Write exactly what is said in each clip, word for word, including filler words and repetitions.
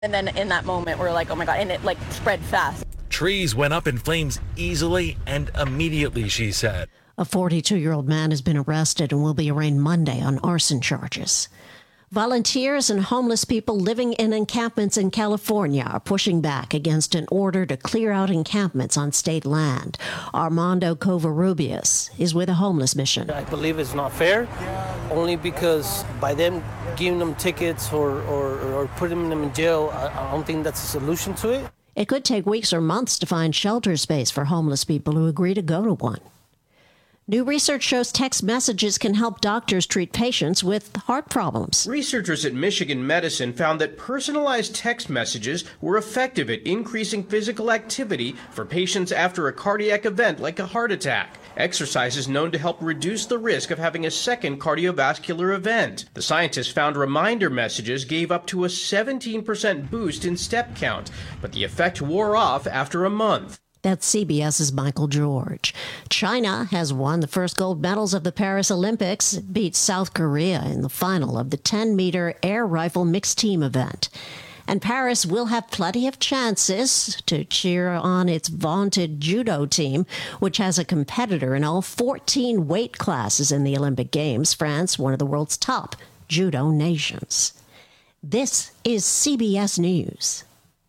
And then in that moment, we're like, oh my God, and it like spread fast. Trees went up in flames easily and immediately, she said. A forty-two-year-old man has been arrested and will be arraigned Monday on arson charges. Volunteers and homeless people living in encampments in California are pushing back against an order to clear out encampments on state land. Armando Covarrubias is with a homeless mission. I believe it's not fair, only because by them giving them tickets or, or, or putting them in jail, I, I don't think that's a solution to it. It could take weeks or months to find shelter space for homeless people who agree to go to one. New research shows text messages can help doctors treat patients with heart problems. Researchers at Michigan Medicine found that personalized text messages were effective at increasing physical activity for patients after a cardiac event like a heart attack. Exercise is known to help reduce the risk of having a second cardiovascular event. The scientists found reminder messages gave up to a seventeen percent boost in step count, but the effect wore off after a month. That's CBS's Michael George. China has won the first gold medals of the Paris Olympics. It beat South Korea in the final of the ten-meter air rifle mixed team event. And Paris will have plenty of chances to cheer on its vaunted judo team, which has a competitor in all fourteen weight classes in the Olympic Games. France, one of the world's top judo nations. This is C B S News.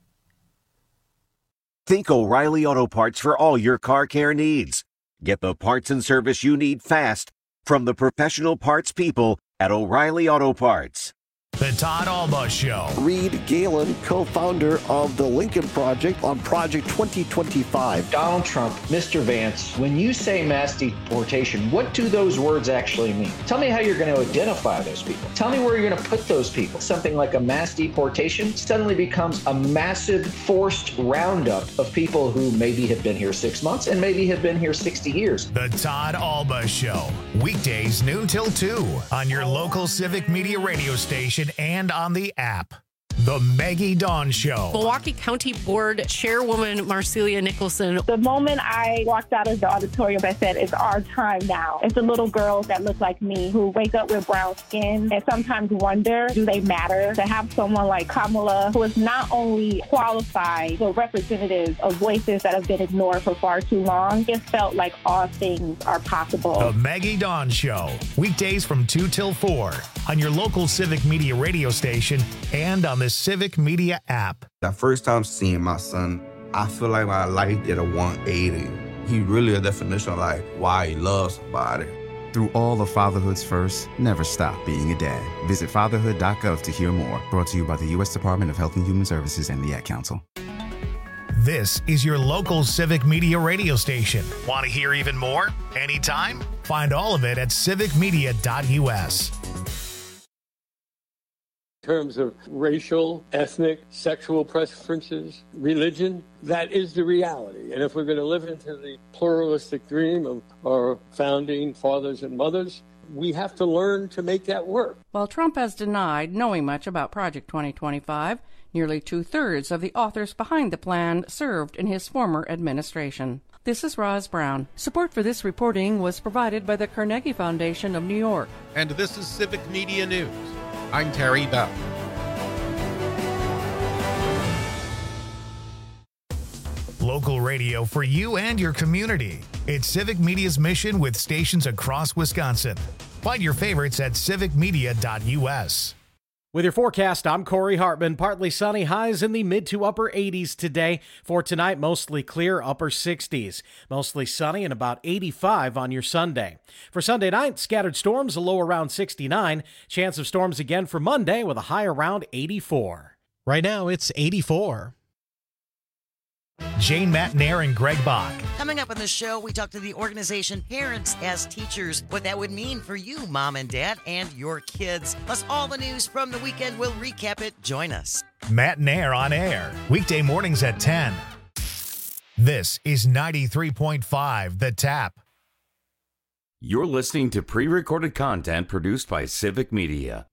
Think O'Reilly Auto Parts for all your car care needs. Get the parts and service you need fast from the professional parts people at O'Reilly Auto Parts. The Todd Alba Show. Reed Galen, co-founder of the Lincoln Project on Project twenty twenty-five. Donald Trump, Mister Vance, when you say mass deportation, what do those words actually mean? Tell me how you're going to identify those people. Tell me where you're going to put those people. Something like a mass deportation suddenly becomes a massive forced roundup of people who maybe have been here six months and maybe have been here sixty years. The Todd Alba Show. Weekdays noon till two on your local Civic Media radio station and on the app. The Maggie Dawn Show. Milwaukee County Board Chairwoman Marcelia Nicholson. The moment I walked out of the auditorium, I said, it's our time now. It's the little girls that look like me who wake up with brown skin and sometimes wonder, do they matter? To have someone like Kamala, who is not only qualified, but representative of voices that have been ignored for far too long, it felt like all things are possible. The Maggie Dawn Show. Weekdays from two till four on your local Civic Media radio station and on the Civic Media app. The first time seeing my son, I feel like my life did a one eighty. He really a definition of like why he loves somebody. Through all of fatherhood's first, never stop being a dad. Visit fatherhood dot gov to hear more. Brought to you by the U S Department of Health and Human Services and the Ad Council. This is your local Civic Media radio station. Want to hear even more? Anytime? Find all of it at civic media dot u s. In terms of racial, ethnic, sexual preferences, religion, that is the reality. And if we're going to live into the pluralistic dream of our founding fathers and mothers, we have to learn to make that work. While Trump has denied knowing much about Project twenty twenty-five, nearly two-thirds of the authors behind the plan served in his former administration. This is Roz Brown. Support for this reporting was provided by the Carnegie Foundation of New York. And this is Civic Media News. I'm Terry Bell. Local radio for you and your community. It's Civic Media's mission with stations across Wisconsin. Find your favorites at civic media dot u s. With your forecast, I'm Corey Hartman. Partly sunny, highs in the mid to upper eighties today. For tonight, mostly clear, upper sixties. Mostly sunny and about eighty-five on your Sunday. For Sunday night, scattered storms, a low around sixty-nine. Chance of storms again for Monday with a high around eighty-four. Right now, it's eighty-four. Jane Matnair and Greg Bach. Coming up on the show, we talk to the organization Parents as Teachers, what that would mean for you, mom and dad, and your kids. Plus all the news from the weekend. We'll recap it. Join us. Matnair on air, weekday mornings at ten. This is ninety-three point five The Tap. You're listening to pre-recorded content produced by Civic Media.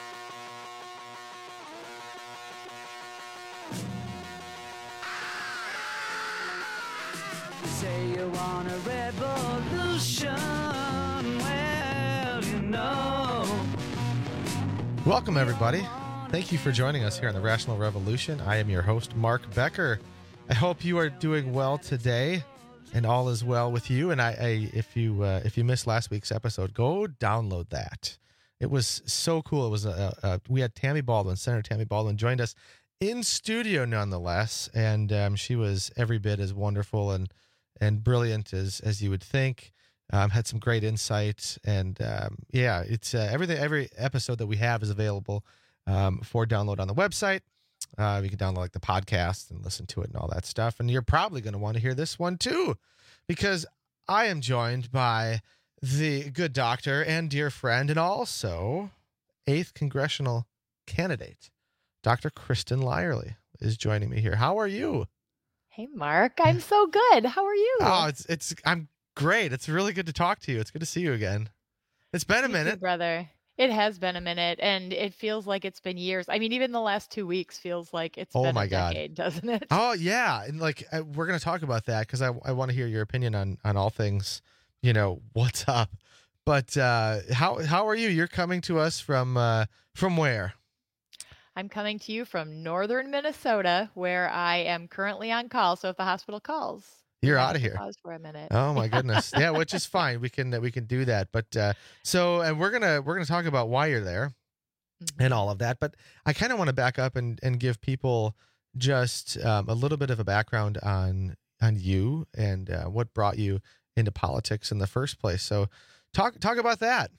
Say you want a revolution, well, you know. Welcome, everybody. Thank you for joining us here on the Rational Revolution. I am your host, Mark Becker. I hope you are doing well today and all is well with you. And I, I if you uh, if you missed last week's episode, go download that. It was so cool. It was a, a, we had Tammy Baldwin, Senator Tammy Baldwin, joined us in studio nonetheless, and um, she was every bit as wonderful and and brilliant as as you would think. Um, had some great insight, and um, yeah, it's uh, everything. Every episode that we have is available um, for download on the website. Uh, you can download like the podcast and listen to it and all that stuff. And you're probably going to want to hear this one too, because I am joined by the good doctor and dear friend, and also eighth congressional candidate, Doctor Kristen Lyerly, is joining me here. How are you? Hey, Mark. I'm so good. How are you? Oh, it's it's I'm great. It's really good to talk to you. It's good to see you again. It's been a You minute. too, brother. It has been a minute, and it feels like it's been years. I mean, even the last two weeks feels like it's Oh been my a God. decade, doesn't it? Oh yeah, and like uh, we're gonna talk about that because I I want to hear your opinion on on all things. You know what's up, but uh, how how are you? You're coming to us from uh, from where? I'm coming to you from northern Minnesota, where I am currently on call. So if the hospital calls, You're I out have of to here. Pause for a minute. Oh my goodness. Yeah, which is fine. We can we can do that. But uh, so and we're gonna we're gonna talk about why you're there and all of that. But I kind of want to back up and and give people just um, a little bit of a background on on you and uh, what brought you into politics in the first place. So talk talk about that.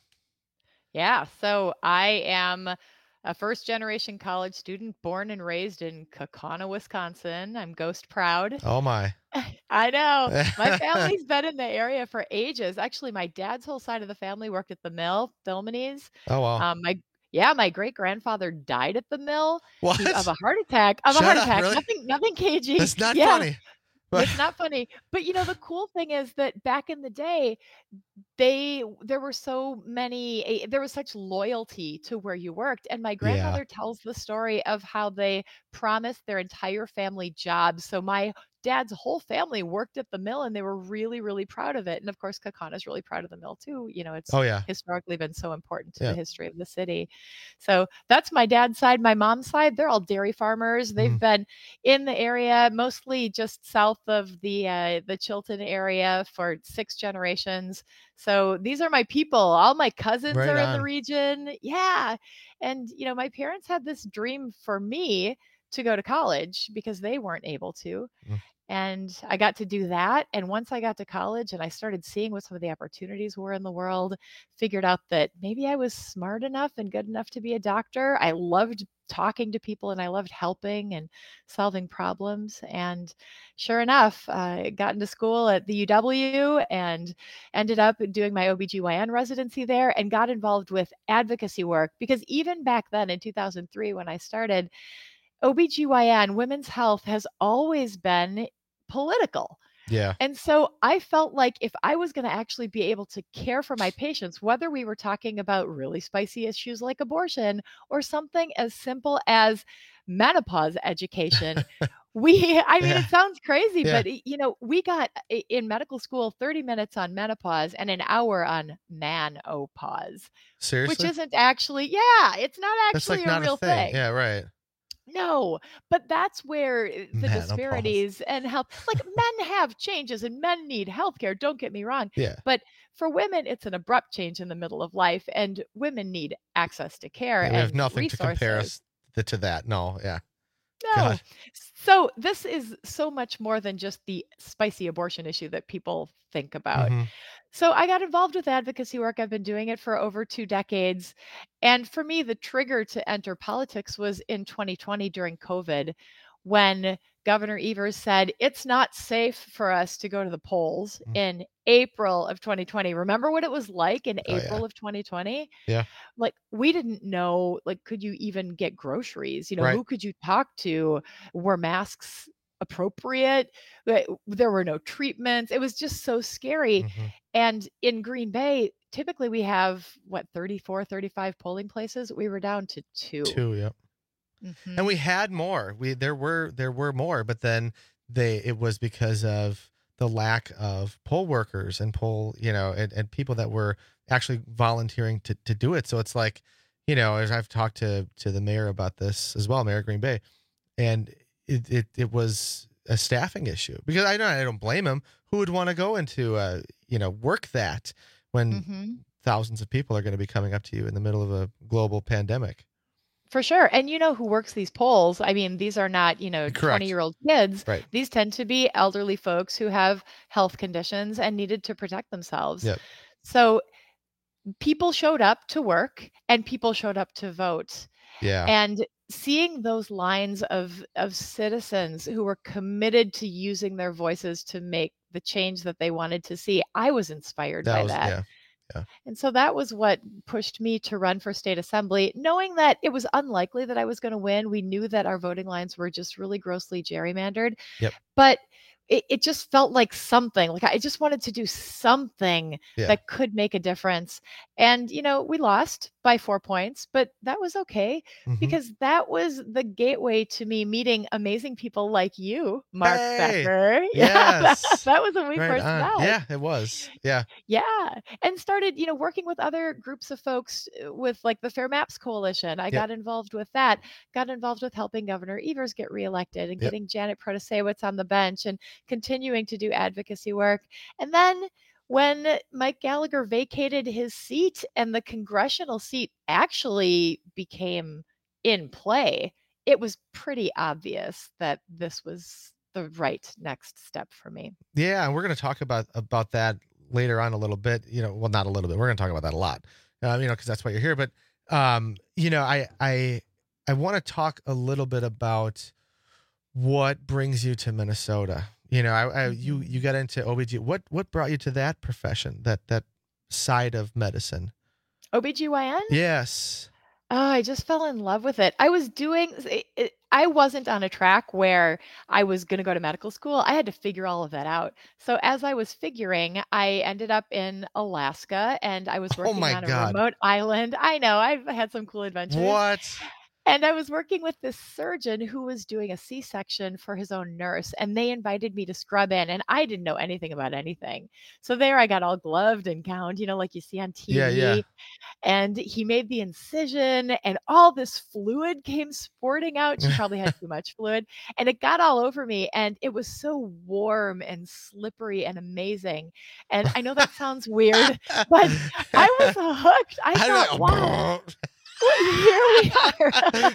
Yeah. So I am a first generation college student born and raised in Kaukauna, Wisconsin. I'm ghost proud. Oh my. I know. My family's been in the area for ages. Actually, my dad's whole side of the family worked at the mill, Philmonese. Oh wow. Um, my yeah, my great grandfather died at the mill What? he- of a heart attack. Of Shut a heart up, attack. really? Nothing, nothing cagey. That's not Yeah. funny. It's not funny. But you know, the cool thing is that back in the day, they there were so many eh, there was such loyalty to where you worked. And my Yeah. grandmother tells the story of how they promised their entire family jobs. So my dad's whole family worked at the mill, and they were really, really proud of it. And of course, Kaukauna really proud of the mill too. You know, it's Oh yeah. historically been so important to Yeah. the history of the city. So that's my dad's side. My mom's side, they're all dairy farmers. They've Mhm. been in the area, mostly just south of the uh, the Chilton area for six generations. So these are my people. All my cousins Right are in the on. region. Yeah. And you know, my parents had this dream for me to go to college because they weren't able to. Mm. And I got to do that. And once I got to college and I started seeing what some of the opportunities were in the world, figured out that maybe I was smart enough and good enough to be a doctor. I loved talking to people and I loved helping and solving problems. And sure enough, I got into school at the U W and ended up doing my O B G Y N residency there and got involved with advocacy work because even back then in two thousand three, when I started, O B G Y N, women's health, has always been political. Yeah. And so I felt like if I was going to actually be able to care for my patients, whether we were talking about really spicy issues like abortion or something as simple as menopause education, we, I mean, Yeah. it sounds crazy, Yeah. but you know, we got i- in medical school thirty minutes on menopause and an hour on manopause, which Seriously? isn't actually, yeah, it's not That's actually like a not real a thing. thing. Yeah, right. No, but that's where uh, the Menopause. disparities and health, like men have changes and men need healthcare. Don't get me wrong. Yeah. But for women, it's an abrupt change in the middle of life, and women need access to care Yeah, we have and nothing to compare resources. us th- to that. No, yeah. No. God. So this is so much more than just the spicy abortion issue that people think about. Mhm. So I got involved with advocacy work. I've been doing it for over two decades. And for me, the trigger to enter politics was in twenty twenty during COVID, when Governor Evers said, it's not safe for us to go to the polls Mm. in April of twenty twenty. Remember what it was like in Oh, yeah. April of twenty twenty? Yeah. Like, we didn't know, like, could you even get groceries? You know, Right. who could you talk to? Were masks appropriate? Like, there were no treatments. It was just so scary. Mhm. And in Green Bay, typically we have what, thirty-four, thirty-five polling places. We were down to two. Two, yep. Mhm. And we had more. We there were there were more, but then they it was because of the lack of poll workers and poll, you know, and, and people that were actually volunteering to, to do it. So it's like, you know, as I've talked to to the mayor about this as well, Mayor Green Bay, and it it, it was a staffing issue because I don't I don't blame him. Who would want to go into uh you know work that when Mm-hmm. thousands of people are going to be coming up to you in the middle of a global pandemic? For sure. And you know who works these polls? I mean, these are not, you know, Correct. twenty-year-old kids. Right. These tend to be elderly folks who have health conditions and needed to protect themselves. Yep. So people showed up to work and people showed up to vote. Yeah. And seeing those lines of of citizens who were committed to using their voices to make the change that they wanted to see, I was inspired That by was that. yeah. Yeah. And so that was what pushed me to run for state assembly, knowing that it was unlikely that I was going to win. We knew that our voting lines were just really grossly gerrymandered. Yep. But it, it just felt like something, like I just wanted to do something Yeah. that could make a difference. And, you know, we lost by four points, but that was okay Mhm. because that was the gateway to me meeting amazing people like you, Mark Hey! Becker. Yeah, that, Yes. that was when we Right first on. met. Yeah, it was. Yeah. Yeah. And started, you know, working with other groups of folks uh, with like the Fair Maps Coalition. I Yep. got involved with that, got involved with helping Governor Evers get reelected and Yep. getting Janet Protasewicz on the bench and continuing to do advocacy work. And then when Mike Gallagher vacated his seat and the congressional seat actually became in play, it was pretty obvious that this was the right next step for me. Yeah, and we're going to talk about about that later on a little bit. You know, well, not a little bit. We're going to talk about that a lot. Um, you know, because that's why you're here. But um, you know, I I I want to talk a little bit about what brings you to Minnesota. You know, I, I you you got into O B G. What what brought you to that profession? That that side of medicine? O B G Y N? Yes. Oh, I just fell in love with it. I was doing, it, it, I wasn't on a track where I was going to go to medical school. I had to figure all of that out. So as I was figuring, I ended up in Alaska and I was Oh working my on a God. remote island. I know, I've had some cool adventures. What? And I was working with this surgeon who was doing a C-section for his own nurse, and they invited me to scrub in, and I didn't know anything about anything. So there I got all gloved and gowned, you know, like you see on T V. Yeah, yeah. And he made the incision, and all this fluid came sporting out. She probably had too much fluid, and it got all over me, and it was so warm and slippery and amazing. And I know that sounds weird, but I was hooked. I I thought, was like, wow. Here we are.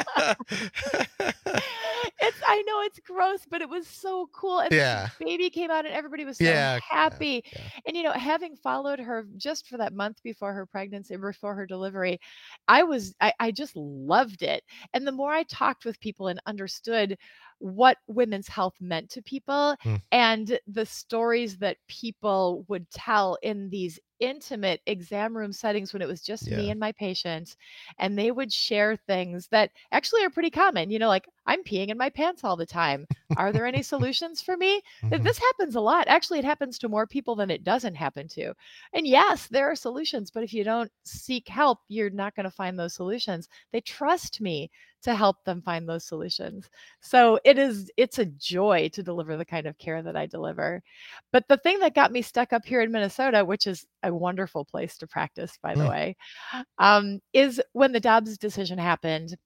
It's I know it's gross, but it was so cool. And Yeah. the baby came out and everybody was so Yeah, happy. And you know, having followed her just for that month before her pregnancy, before her delivery, I was I, I just loved it. And the more I talked with people and understood what women's health meant to people Hmm. and the stories that people would tell in these intimate exam room settings when it was just me Yeah. and my patients, and they would share things that actually are pretty common, you know, like I'm peeing in my pants all the time. Are there any solutions for me? Th- Mhm. This happens a lot. Actually, it happens to more people than it doesn't happen to. And yes, there are solutions, but if you don't seek help, you're not going to find those solutions. They trust me to help them find those solutions. So it is, it's a joy to deliver the kind of care that I deliver. But the thing that got me stuck up here in Minnesota, which is a wonderful place to practice, by the Mm. way, um, is when the Dobbs decision happened.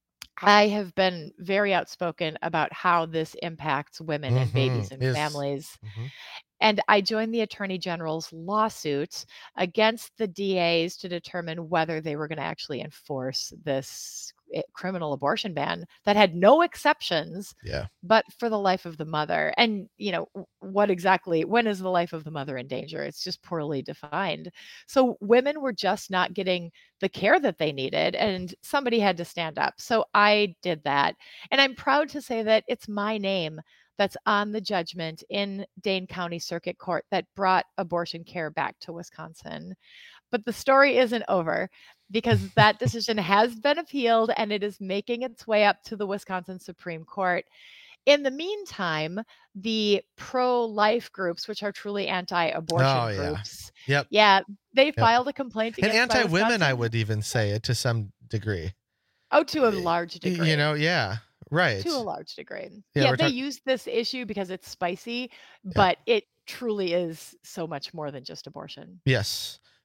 I have been very outspoken about how this impacts women and babies Mhm. and Yes. families. Mhm. And I joined the Attorney General's lawsuit against the D As to determine whether they were going to actually enforce this eh, criminal abortion ban that had no exceptions, Yeah. but for the life of the mother. And, you know, w- what exactly, when is the life of the mother in danger? It's just poorly defined. So women were just not getting the care that they needed, and somebody had to stand up. So I did that. And I'm proud to say that it's my name that's on the judgment in Dane County Circuit Court that brought abortion care back to Wisconsin. But the story isn't over because that decision has been appealed and it is making its way up to the Wisconsin Supreme Court. In the meantime, the pro-life groups, which are truly anti-abortion Oh, yeah. groups, Yep. yeah, they Yep. filed a complaint And against my anti-women, I Wisconsin- would even say it to some degree. Oh, to a large Y- degree. You know, yeah, right. To a large degree. Yeah, Yeah, we're they talk- use this issue because it's spicy, but it truly is so much more than just abortion. Yes.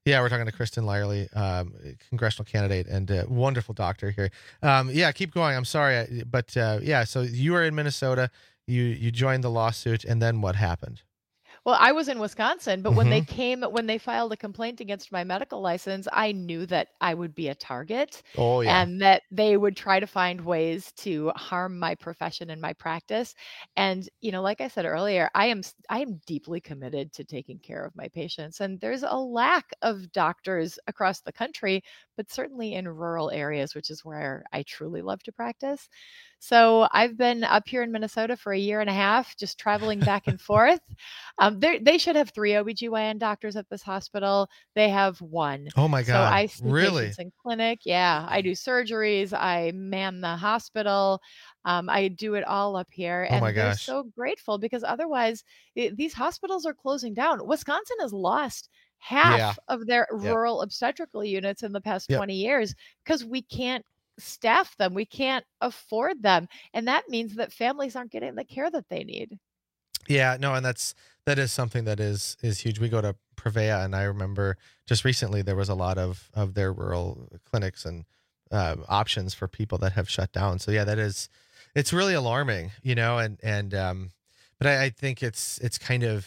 Yeah, we're talking to Kristen Lyerly, um, congressional candidate and a wonderful doctor here. Um, yeah, keep going. I'm sorry, but uh, yeah. So you were in Minnesota. You you joined the lawsuit, and then what happened? Well, I was in Wisconsin, but when they Mhm. came, when they filed a complaint against my medical license, I knew that I would be a target Oh yeah. and that they would try to find ways to harm my profession and my practice. And, you know, like I said earlier, I am s- I am deeply committed to taking care of my patients. And there's a lack of doctors across the country, but certainly in rural areas, which is where I truly love to practice. So I've been up here in Minnesota for a year and a half, just traveling back and forth. Um, they they should have three O B G Y N doctors at this hospital. They have one. Oh my So God. I see Really? patients in clinic. Yeah, I do surgeries. I man the hospital. Um, I do it all up here, Oh and my they're gosh. so grateful because otherwise i- these hospitals are closing down. Wisconsin has lost half Yeah. of their Yep. rural obstetrical units in the past Yep. twenty years because we can't staff them. We can't afford them. And that means that families aren't getting the care that they need. Yeah, no, and that's that is something that is is huge. We go to Prevea, and I remember just recently there was a lot of of their rural clinics and uh, options for people that have shut down. So yeah, that is it's really alarming, you know, and and um, but I, I think it's it's kind of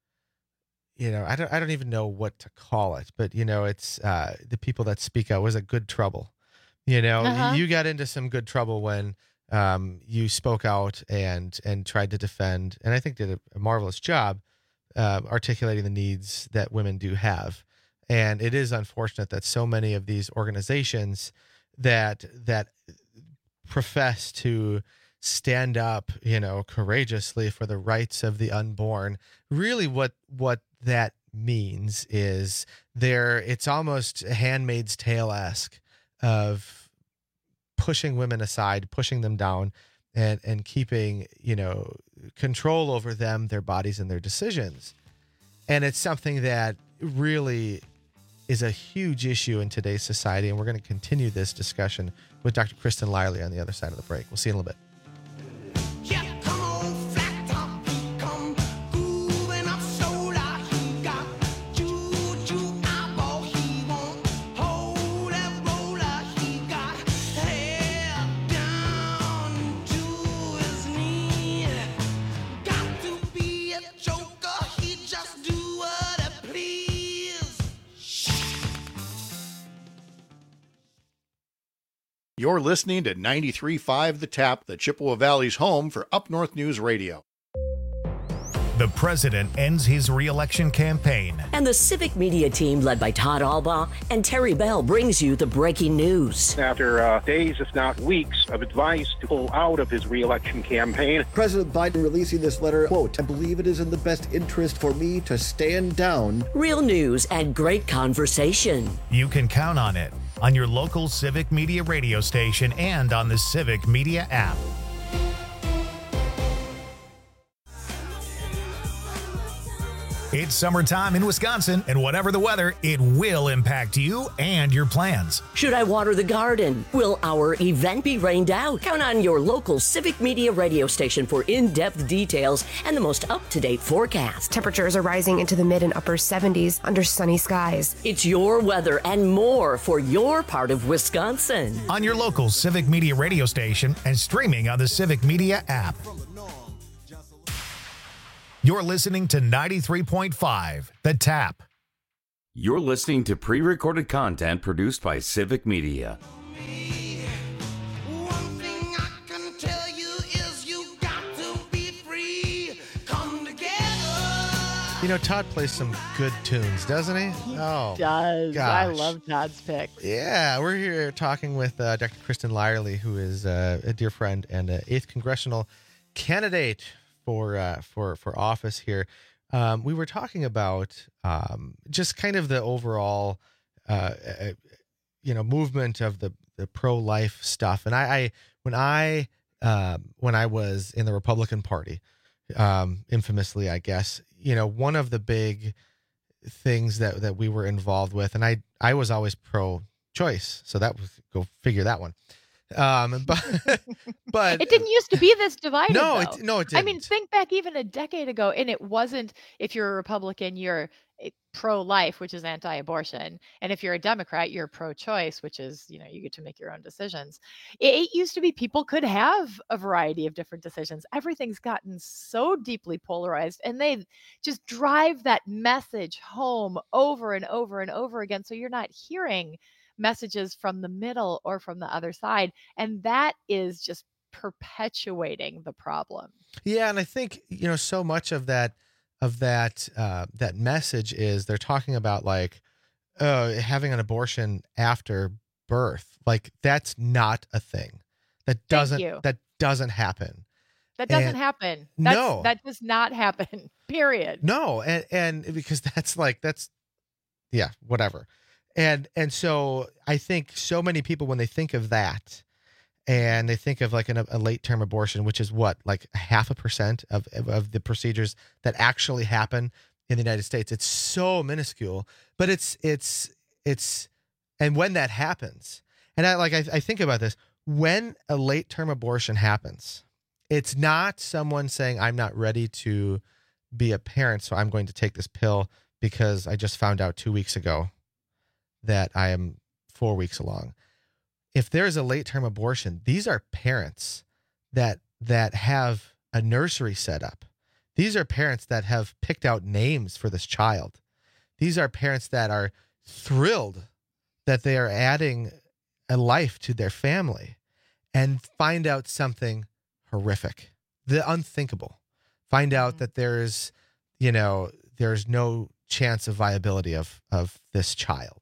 you know I don't I don't even know what to call it, but you know it's uh, the people that speak out was a good trouble. You know, Uh-huh. you got into some good trouble when um, you spoke out and and tried to defend, and I think did a, a marvelous job uh, articulating the needs that women do have. And it is unfortunate that so many of these organizations that that profess to stand up, you know, courageously for the rights of the unborn, really what what that means is there it's almost Handmaid's Tale-esque of pushing women aside, pushing them down, and and keeping, you know, control over them, their bodies, and their decisions. And it's something that really is a huge issue in today's society, and we're going to continue this discussion with Doctor Kristen Lyerly on the other side of the break. We'll see you in a little bit. You're listening to ninety-three point five The Tap, the Chippewa Valley's home for Up North News Radio. The president ends his re-election campaign. And the Civic Media team, led by Todd Albaugh and Terry Bell, brings you the breaking news. After uh, days, if not weeks, of advice to pull out of his re-election campaign. President Biden releasing this letter, quote, I believe it is in the best interest for me to stand down. Real news and great conversation. You can count on it on your local Civic Media radio station and on the Civic Media app. It's summertime in Wisconsin, and whatever the weather, it will impact you and your plans. Should I water the garden? Will our event be rained out? Count on your local Civic Media radio station for in-depth details and the most up-to-date forecast. Temperatures are rising into the mid and upper seventies under sunny skies. It's your weather and more for your part of Wisconsin. On your local Civic Media radio station and streaming on the Civic Media app. You're listening to ninety-three point five, The Tap. You're listening to pre-recorded content produced by Civic Media. You know, Todd plays some good tunes, doesn't he? Oh, Does. I gosh. love Todd's picks. Yeah, we're here talking with uh, Doctor Kristen Lyerly, who is uh, a dear friend and an eighth congressional candidate for uh, for for office here. Um, we were talking about um, just kind of the overall, uh, uh, you know, movement of the the pro life stuff. And I, I when I um, when I was in the Republican Party, um, infamously, I guess, you know, one of the big things that that we were involved with, and I I was always pro choice, so that was go figure that one. Um, but but It didn't used to be this divided. No, though. it- no, it I mean, didn't. think back even a decade ago, and it wasn't. If you're a Republican, you're pro-life, which is anti-abortion. And if you're a Democrat, you're pro-choice, which is, you know, you get to make your own decisions. It, it used to be people could have a variety of different decisions. Everything's gotten so deeply polarized, and they just drive that message home over and over and over again. So you're not hearing messages from the middle or from the other side. And that is just perpetuating the problem. Yeah. And I think, you know, so much of that of that uh, that message is they're talking about like uh, having an abortion after birth. Like that's not a thing. That doesn't that doesn't happen. That doesn't and happen. That's, no, that does not happen. Period. No, and and because that's like that's yeah, whatever. And and so I think so many people when they think of that. And they think of like an, a late term abortion, which is what, like half a percent of, of, of the procedures that actually happen in the United States. It's so minuscule, but it's, it's, it's, and when that happens, and I like, I, I think about this, when a late term abortion happens, it's not someone saying, I'm not ready to be a parent, so I'm going to take this pill because I just found out two weeks ago that I am four weeks along. If there's a late-term abortion, these are parents that that have a nursery set up. These are parents that have picked out names for this child. These are parents that are thrilled that they are adding a life to their family and find out something horrific, the unthinkable. Find out that there's, you know, there's no chance of viability of of this child.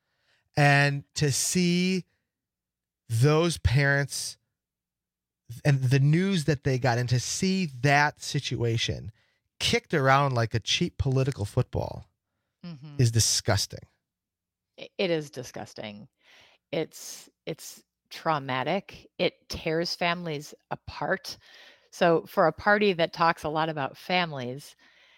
And to see those parents and the news that they got, and to see that situation kicked around like a cheap political football mm-hmm. is disgusting. It is disgusting. It's it's traumatic. It tears families apart. So for a party that talks a lot about families,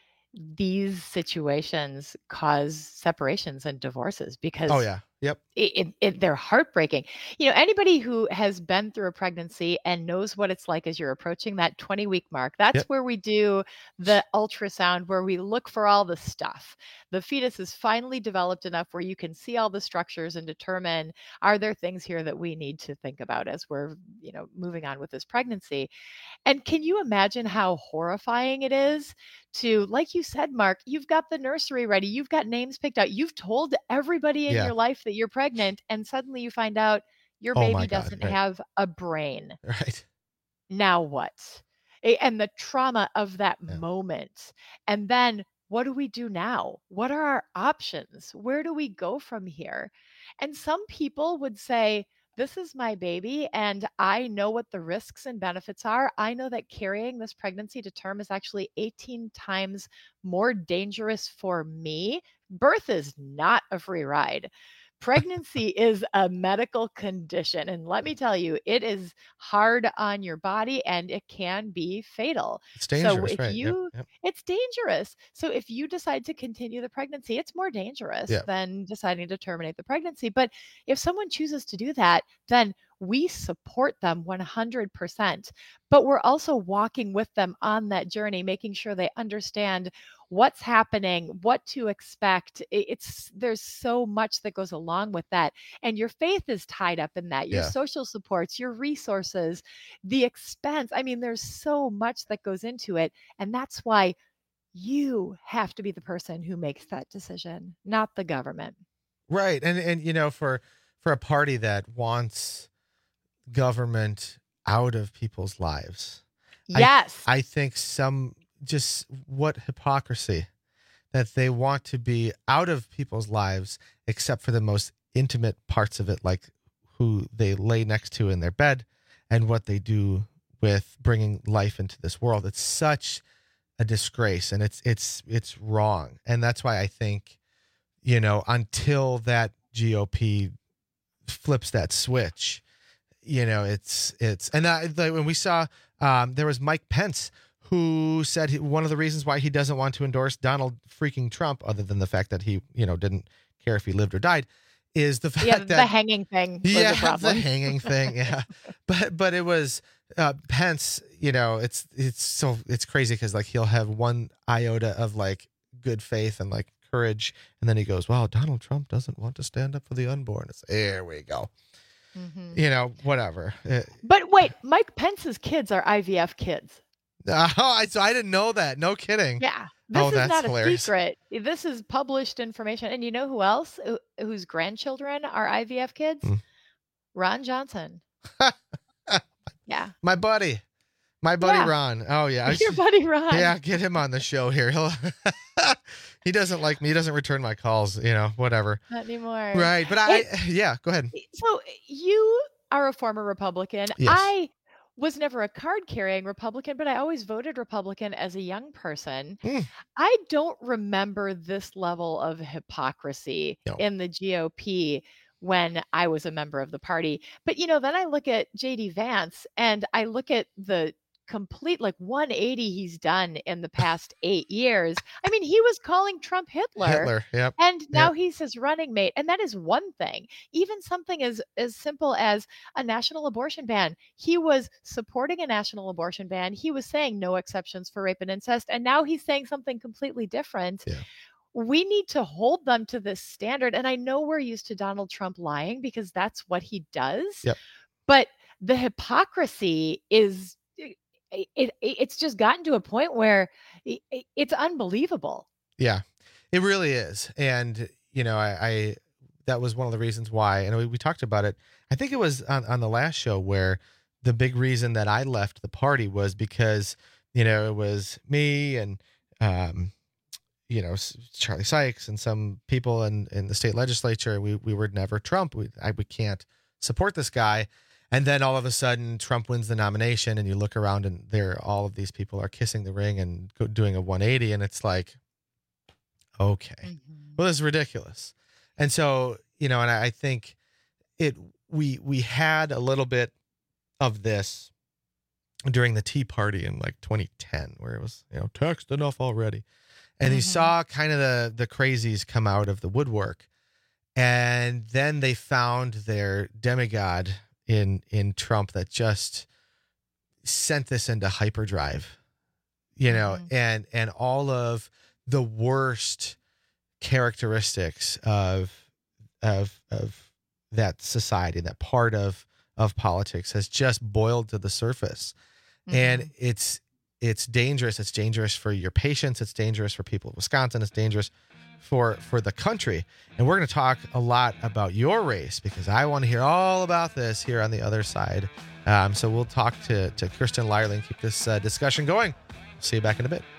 these situations cause separations and divorces because oh yeah yep it, it, it, they're heartbreaking. You know, anybody who has been through a pregnancy and knows what it's like as you're approaching that twenty week mark, that's yep. where we do the ultrasound, where we look for all the stuff. The fetus is finally developed enough where you can see all the structures and determine, are there things here that we need to think about as we're, you know, moving on with this pregnancy? And can you imagine how horrifying it is to, like you said, Mark, you've got the nursery ready, you've got names picked out, you've told everybody in yeah. your life that you're pregnant, and suddenly you find out your oh baby God, doesn't right. have a brain. Right. Now what? And the trauma of that yeah. moment. And then what do we do now? What are our options? Where do we go from here? And some people would say, this is my baby, and I know what the risks and benefits are. I know that carrying this pregnancy to term is actually eighteen times more dangerous for me. Birth is not a free ride. Pregnancy is a medical condition. And let me tell you, it is hard on your body and it can be fatal. It's dangerous, so if right? you, yep, yep. It's dangerous. So if you decide to continue the pregnancy, it's more dangerous yeah. than deciding to terminate the pregnancy. But if someone chooses to do that, then we support them one hundred percent. But we're also walking with them on that journey, making sure they understand what's happening, what to expect. It's there's so much that goes along with that. And your faith is tied up in that, your Yeah. social supports, your resources, the expense. I mean, there's so much that goes into it. And that's why you have to be the person who makes that decision, not the government. Right. And, and, you know, for, for a party that wants government out of people's lives. Yes. I, I think some, just what hypocrisy that they want to be out of people's lives, except for the most intimate parts of it, like who they lay next to in their bed and what they do with bringing life into this world. It's such a disgrace, and it's, it's, it's wrong. And that's why I think, you know, until that G O P flips that switch, you know, it's, it's, and that, like, when we saw, um, there was Mike Pence, who said he, one of the reasons why he doesn't want to endorse Donald freaking Trump, other than the fact that he, you know, didn't care if he lived or died, is the fact yeah, that the hanging thing was yeah, a problem. the hanging thing, yeah. but but it was uh, Pence. You know, it's it's so it's crazy because like he'll have one iota of like good faith and like courage. And then he goes, well, Donald Trump doesn't want to stand up for the unborn. It's, there we go. Mm-hmm. You know, whatever. But wait, Mike Pence's kids are I V F kids. Oh, I, so I didn't know that. No kidding. Yeah. This oh, is that's not hilarious. a secret. This is published information. And you know who else who, whose grandchildren are I V F kids? Mm. Ron Johnson. Yeah. My buddy. My buddy yeah. Ron. Oh, yeah. Your buddy Ron. Yeah, get him on the show here. He'll he doesn't like me. He doesn't return my calls, you know, whatever. Not anymore. Right. But I, it, yeah, go ahead. So you are a former Republican. Yes. I was never a card-carrying Republican, but I always voted Republican as a young person. Mm. I don't remember this level of hypocrisy no. in the G O P when I was a member of the party. But, you know, then I look at J D Vance and I look at the complete like one eighty he's done in the past eight years. I mean, he was calling Trump Hitler. Hitler, yep. And now yep. he's his running mate. And that is one thing. Even something as, as simple as a national abortion ban. He was supporting a national abortion ban. He was saying no exceptions for rape and incest. And now he's saying something completely different. Yeah. We need to hold them to this standard. And I know we're used to Donald Trump lying because that's what he does. Yep. But the hypocrisy is, it, it it's just gotten to a point where it, it's unbelievable. Yeah, it really is. And, you know, I, I that was one of the reasons why, and we, we talked about it. I think it was on, on the last show where the big reason that I left the party was because, you know, it was me and, um, you know, Charlie Sykes and some people in, in the state legislature. We we were never Trump. We I, we can't support this guy. And then all of a sudden Trump wins the nomination and you look around and there, all of these people are kissing the ring and go, doing a one eighty. And it's like, okay, mm-hmm. well, this is ridiculous. And so, you know, and I, I think it, we, we had a little bit of this during the Tea Party in like twenty ten, where it was, you know, taxed enough already. And mm-hmm. you saw kind of the, the crazies come out of the woodwork. And then they found their demigod in in Trump that just sent this into hyperdrive, you know, mm-hmm. and and all of the worst characteristics of of of that society, that part of of politics has just boiled to the surface. Mm-hmm. And it's it's dangerous. It's dangerous for your patients. It's dangerous for people of Wisconsin. It's dangerous for for the country. And we're going to talk a lot about your race because I want to hear all about this here on the other side. Um, so we'll talk to, to Kirsten Lyerly and keep this uh, discussion going. See you back in a bit.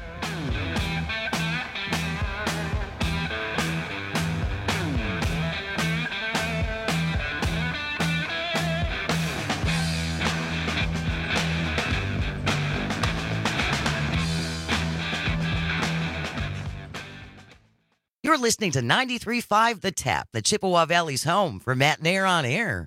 You're listening to ninety-three point five The Tap, the Chippewa Valley's home for Matt Nair on Air.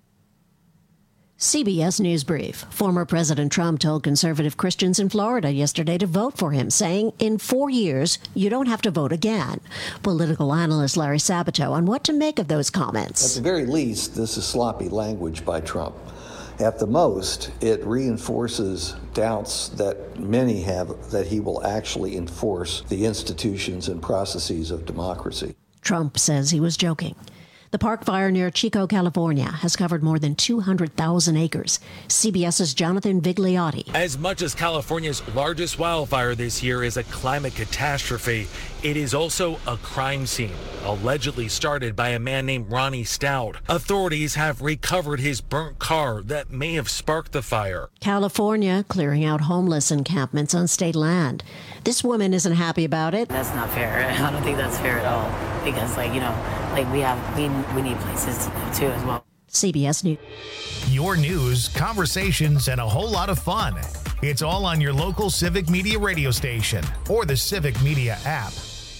C B S News Brief. Former President Trump told conservative Christians in Florida yesterday to vote for him, saying, in four years, you don't have to vote again. Political analyst Larry Sabato on what to make of those comments. At the very least, this is sloppy language by Trump. At the most, it reinforces doubts that many have that he will actually enforce the institutions and processes of democracy. Trump says he was joking. The park fire near Chico, California, has covered more than two hundred thousand acres. CBS's Jonathan Vigliotti. As much as California's largest wildfire this year is a climate catastrophe, it is also a crime scene, allegedly started by a man named Ronnie Stout. Authorities have recovered his burnt car that may have sparked the fire. California clearing out homeless encampments on state land. This woman isn't happy about it. That's not fair. I don't think that's fair at all. Because, like, you know, like we have, we, we need places to live too as well. C B S News. Your news, conversations, and a whole lot of fun. It's all on your local Civic Media radio station or the Civic Media app.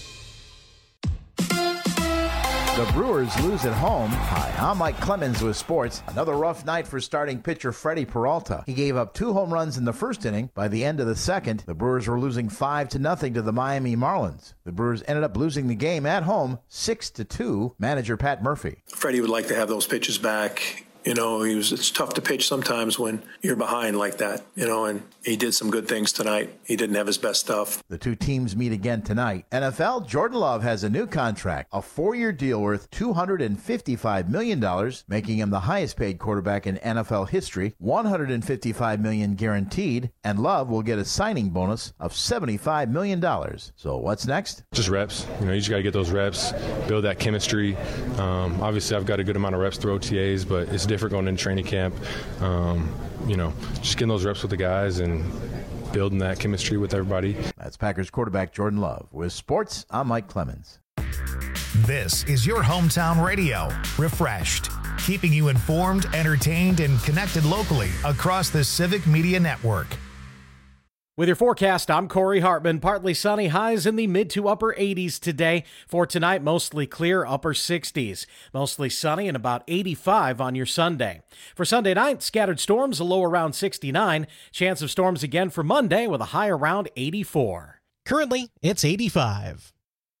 The Brewers lose at home. Hi, I'm Mike Clemens with sports. Another rough night for starting pitcher Freddie Peralta. He gave up two home runs in the first inning. By the end of the second, the Brewers were losing five to nothing to the Miami Marlins. The Brewers ended up losing the game at home six to two. Manager Pat Murphy. Freddie would like to have those pitches back You know, he was. It's tough to pitch sometimes when you're behind like that, you know, and he did some good things tonight. He didn't have his best stuff. The two teams meet again tonight. N F L, Jordan Love has a new contract, a four-year deal worth two hundred fifty-five million dollars, making him the highest-paid quarterback in N F L history, one hundred fifty-five million dollars guaranteed, and Love will get a signing bonus of seventy-five million dollars. So what's next? Just reps. You know, you just got to get those reps, build that chemistry. Um, obviously, I've got a good amount of reps through O T As, but it's different going into training camp. Um, you know, just getting those reps with the guys and building that chemistry with everybody. That's Packers quarterback Jordan Love. With sports, I'm Mike Clemens. This is your hometown radio, Refreshed, keeping you informed, entertained, and connected locally across the Civic Media Network. With your forecast, I'm Corey Hartman. Partly sunny, highs in the mid to upper eighties today. For tonight, mostly clear, upper sixties. Mostly sunny and about eighty-five on your Sunday. For Sunday night, scattered storms, a low around sixty-nine. Chance of storms again for Monday with a high around eighty-four. Currently, it's eighty-five.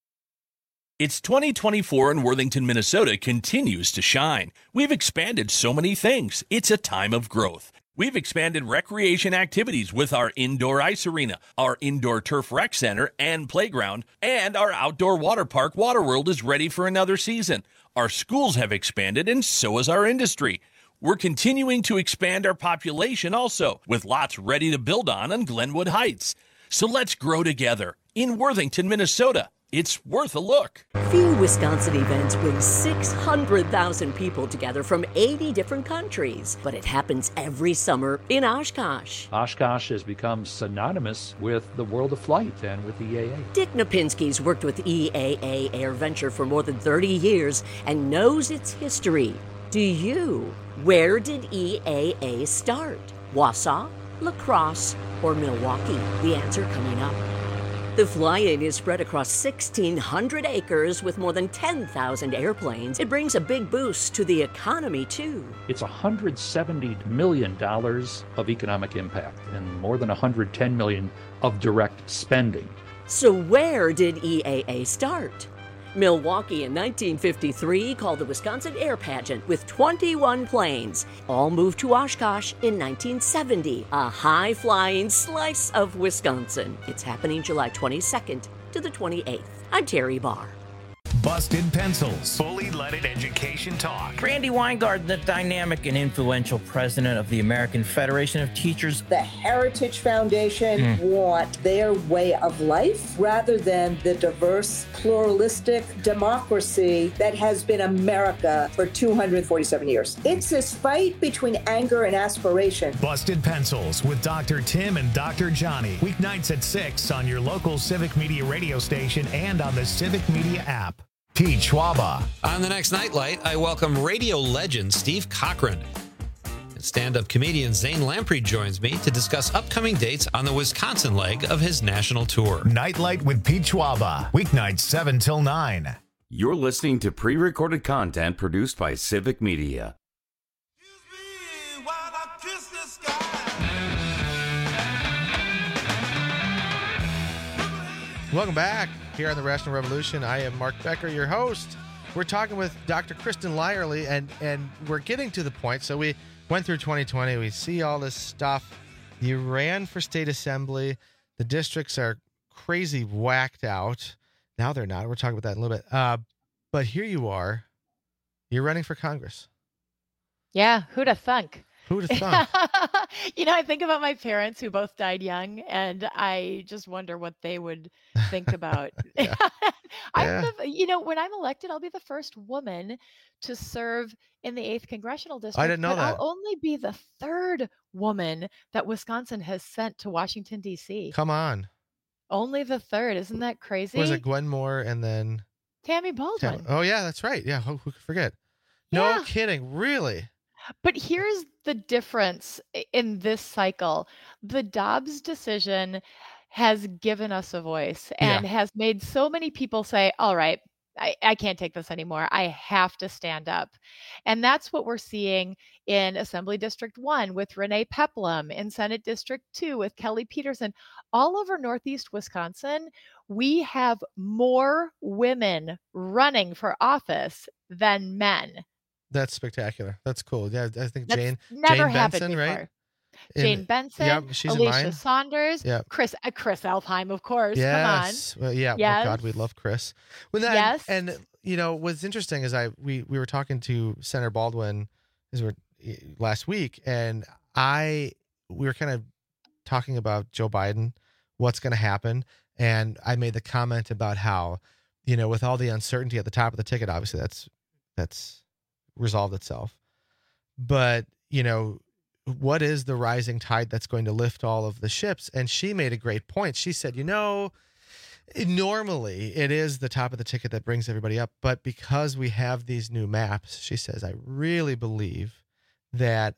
It's twenty twenty-four and Worthington, Minnesota continues to shine. We've expanded so many things. It's a time of growth. We've expanded recreation activities with our indoor ice arena, our indoor turf rec center and playground, and our outdoor water park Waterworld is ready for another season. Our schools have expanded and so has our industry. We're continuing to expand our population also, with lots ready to build on on Glenwood Heights. So let's grow together in Worthington, Minnesota. It's worth a look. Few Wisconsin events bring six hundred thousand people together from eighty different countries, but it happens every summer in Oshkosh. Oshkosh has become synonymous with the world of flight and with E A A. Dick Napinski's worked with E A A Air Venture for more than thirty years and knows its history. Do you? Where did E A A start? Wausau, La Crosse, or Milwaukee? The answer coming up. The fly-in is spread across sixteen hundred acres with more than ten thousand airplanes. It brings a big boost to the economy, too. It's one hundred seventy million dollars of economic impact and more than one hundred ten million dollars of direct spending. So where did E A A start? Milwaukee in nineteen fifty-three called the Wisconsin Air Pageant with twenty-one planes. All moved to Oshkosh in nineteen seventy, a high-flying slice of Wisconsin. It's happening July twenty-second to the twenty-eighth. I'm Terry Barr. Busted Pencils, fully leaded education talk. Randy Weingarten, the dynamic and influential president of the American Federation of Teachers. The Heritage Foundation mm. want their way of life rather than the diverse, pluralistic democracy that has been America for two hundred forty-seven years. It's this fight between anger and aspiration. Busted Pencils with Doctor Tim and Doctor Johnny. Weeknights at six on your local Civic Media radio station and on the Civic Media app. Pete Schwaba. On the next Nightlight, I welcome radio legend Steve Cochran. And stand-up comedian Zane Lamprey joins me to discuss upcoming dates on the Wisconsin leg of his national tour. Nightlight with Pete Schwaba. Weeknights seven till nine. You're listening to pre-recorded content produced by Civic Media. Welcome back here on the Rational Revolution. I am Mark Becker, your host. We're talking with Doctor Kristen Lyerly, and, and we're getting to the point. So we went through twenty twenty. We see all this stuff. You ran for state assembly. The districts are crazy whacked out. Now they're not. We're talking about that in a little bit. Uh, but here you are. You're running for Congress. Yeah, who'da thunk? Who'd have thought? You know, I think about my parents who both died young, and I just wonder what they would think about. Yeah. I'm Yeah. the, you know, when I'm elected, I'll be the first woman to serve in the eighth congressional district. didn't know but that. I'll only be the third woman that Wisconsin has sent to Washington, D C. Come on. Only the third. Isn't that crazy? Was it Gwen Moore and then Tammy Baldwin. Tam- Oh yeah, that's right. Yeah, who, who could forget? No Yeah. kidding. Really? But here's the difference i- in this cycle. The Dobbs decision has given us a voice and Yeah. has made so many people say, all right, I, I can't take this anymore. I have to stand up. And that's what we're seeing in Assembly District one with Renee Peplum, in Senate District two with Kelly Peterson. All over Northeast Wisconsin, we have more women running for office than men. That's spectacular. That's cool. Yeah, I think That's Jane never Jane happened Benson, before. right? Jane In- Benson, Yep, she's in mine. Alicia Saunders, Yep. Chris uh, Chris Elfheim, of course. Yes. Come on. Well, yeah. Yes. Oh God, we love Chris. Well, that, Yes. And, and you know what's interesting is I we we were talking to Senator Baldwin as we were last week, and I we were kind of talking about Joe Biden, what's going to happen, and I made the comment about how, you know, with all the uncertainty at the top of the ticket, obviously that's that's resolved itself, but you know, what is the rising tide that's going to lift all of the ships? And she made a great point. She said, you know, normally it is the top of the ticket that brings everybody up, but because we have these new maps, she says, I really believe that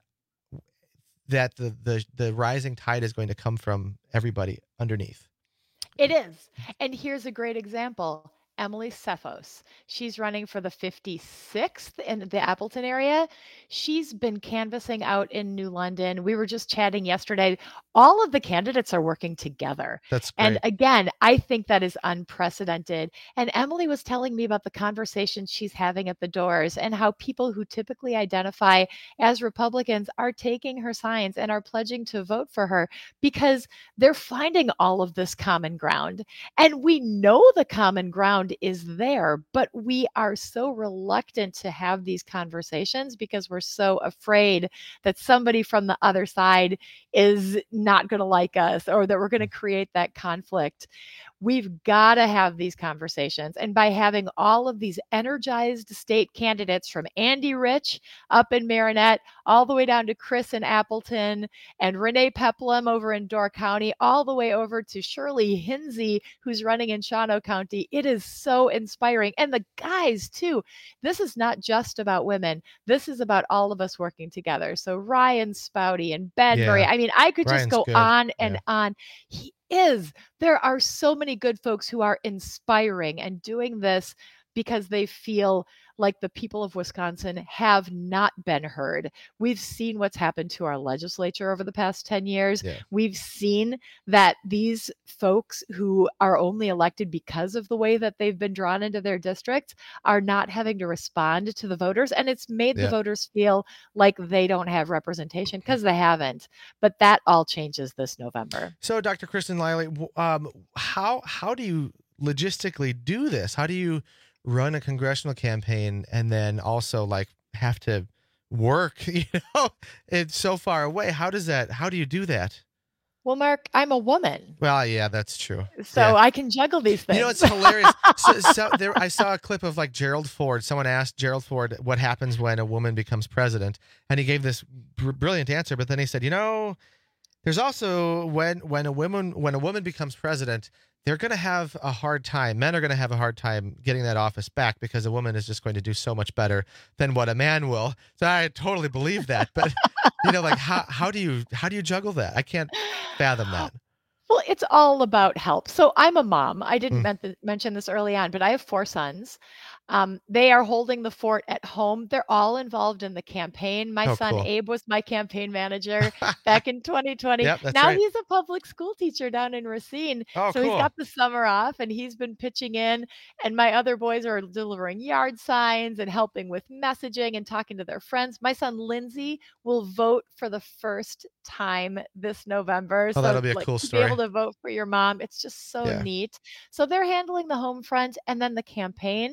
that the the the rising tide is going to come from everybody underneath. It is. And here's a great example. Emily Cephos. She's running for the fifty-sixth in the Appleton area. She's been canvassing out in New London. We were just chatting yesterday. All of the candidates are working together. That's great. And again, I think that is unprecedented. And Emily was telling me about the conversations she's having at the doors and how people who typically identify as Republicans are taking her signs and are pledging to vote for her because they're finding all of this common ground. And we know the common ground is there, but we are so reluctant to have these conversations because we're so afraid that somebody from the other side is not going to like us or that we're going to create that conflict. We've got to have these conversations. And by having all of these energized state candidates from Andy Rich up in Marinette, all the way down to Chris in Appleton and Renee Peplum over in Door County, all the way over to Shirley Hinsey, who's running in Shawano County, it is so inspiring. And the guys too, this is not just about women. This is about all of us working together. So Ryan Spouty and Ben Yeah. Murray, I mean, I could Ryan's just go good. on and Yeah. on. He is. There are so many good folks who are inspiring and doing this because they feel like the people of Wisconsin have not been heard. We've seen what's happened to our legislature over the past ten years. Yeah. We've seen that these folks who are only elected because of the way that they've been drawn into their districts are not having to respond to the voters. And it's made Yeah. the voters feel like they don't have representation because they haven't. But that all changes this November. So, Doctor Kristen Liley, w- um, how how do you logistically do this? How do you run a congressional campaign and then also like have to work? You know, it's so far away. How does that? How do you do that? Well, Mark, I'm a woman, Well, yeah, that's true. so Yeah. I can juggle these things. You know, it's hilarious. so, so there, I saw a clip of like Gerald Ford. Someone asked Gerald Ford what happens when a woman becomes president, and he gave this br- brilliant answer. But then he said, you know, there's also when when a woman when a woman becomes president, they're going to have a hard time. Men are going to have a hard time getting that office back because a woman is just going to do so much better than what a man will. So I totally believe that. But you know, like how how do you how do you juggle that? I can't fathom that. Well, it's all about help. So I'm a mom. I didn't Mm. men- th- mention this early on, but I have four sons. Um, they are holding the fort at home. They're all involved in the campaign. My Oh, son cool. Abe was my campaign manager back in twenty twenty. Yep, that's now right. he's a public school teacher down in Racine. Oh, so he's cool. got the summer off and he's been pitching in. And my other boys are delivering yard signs and helping with messaging and talking to their friends. My son Lindsay will vote for the first time this November. Oh, so that'll be a like, cool to story. be able to vote for your mom, it's just so Yeah. neat. So they're handling the home front and then the campaign.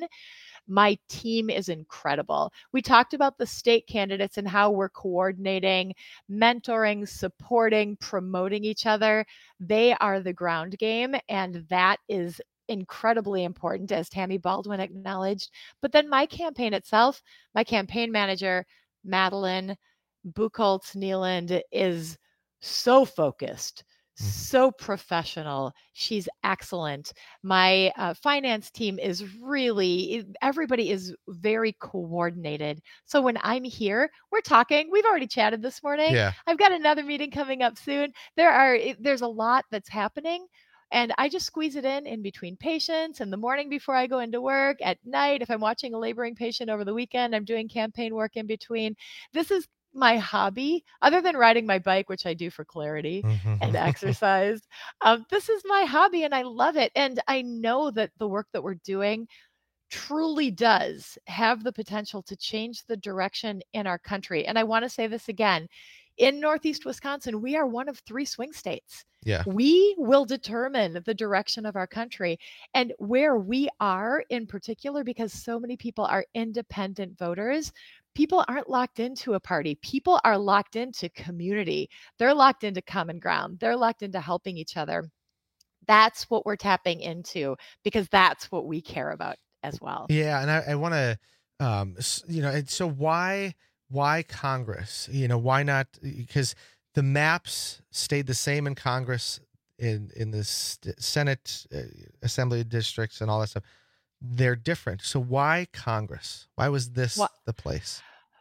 My team is incredible. We talked about the state candidates and how we're coordinating, mentoring, supporting, promoting each other. They are the ground game, and that is incredibly important, as Tammy Baldwin acknowledged. But then my campaign itself, my campaign manager, Madeline Buchholz Neeland, is so focused, so professional. She's excellent. My uh, finance team is really, everybody is very coordinated. So when I'm here, we're talking. We've already chatted this morning. Yeah. I've got another meeting coming up soon. There are, it- there's a lot that's happening. And I just squeeze it in in between patients in the morning before I go into work, at night. If I'm watching a laboring patient over the weekend, I'm doing campaign work in between. This is my hobby, other than riding my bike, which I do for clarity and exercise. Um, this is my hobby and I love it. And I know that the work that we're doing truly does have the potential to change the direction in our country. And I want to say this again. In Northeast Wisconsin, we are one of three swing states. Yeah. We will determine the direction of our country and where we are in particular, because so many people are independent voters. People aren't locked into a party. People are locked into community. They're locked into common ground. They're locked into helping each other. That's what we're tapping into, because that's what we care about as well. Yeah. And I, I want to, um, you know, and so why, why Congress? You know, why not? Because the maps stayed the same in Congress, in, in the st- Senate, uh, assembly districts and all that stuff. They're different. So why Congress? Why was this Well, the place?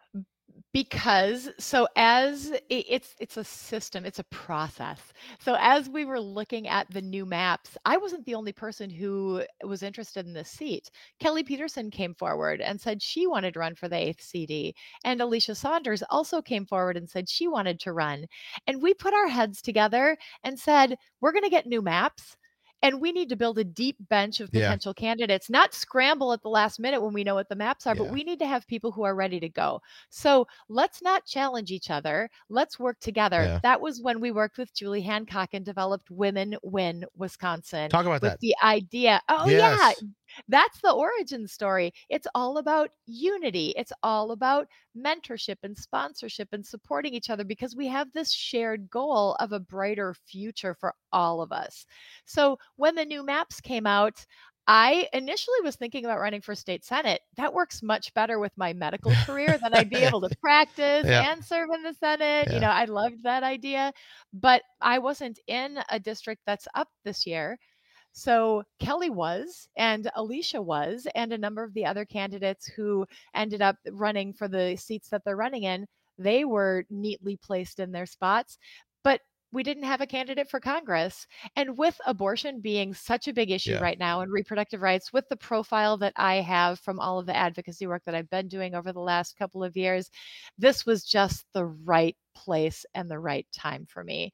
Because so as it- it's it's a system, it's a process. So as we were looking at the new maps, I wasn't the only person who was interested in this seat. Kelly Peterson came forward and said she wanted to run for the eighth C D, and Alicia Saunders also came forward and said she wanted to run. And we put our heads together and said, we're going to get new maps. And we need to build a deep bench of Yeah. potential candidates, not scramble at the last minute when we know what the maps are, Yeah. but we need to have people who are ready to go. So let's not challenge each other. Let's work together. Yeah. That was when we worked with Julie Hancock and developed Women Win Wisconsin. Talk about with that. the idea. Oh, Yes. yeah. That's the origin story. It's all about unity. It's all about mentorship and sponsorship and supporting each other, because we have this shared goal of a brighter future for all of us. So when the new maps came out, I initially was thinking about running for state senate. That works much better with my medical career than I'd be able to practice Yeah. and serve in the Senate. Yeah. You know, I loved that idea, but I wasn't in a district that's up this year. So Kelly was, and Alicia was, and a number of the other candidates who ended up running for the seats that they're running in, they were neatly placed in their spots. But we didn't have a candidate for Congress. And with abortion being such a big issue Yeah. right now, and reproductive rights, with the profile that I have from all of the advocacy work that I've been doing over the last couple of years, this was just the right place and the right time for me.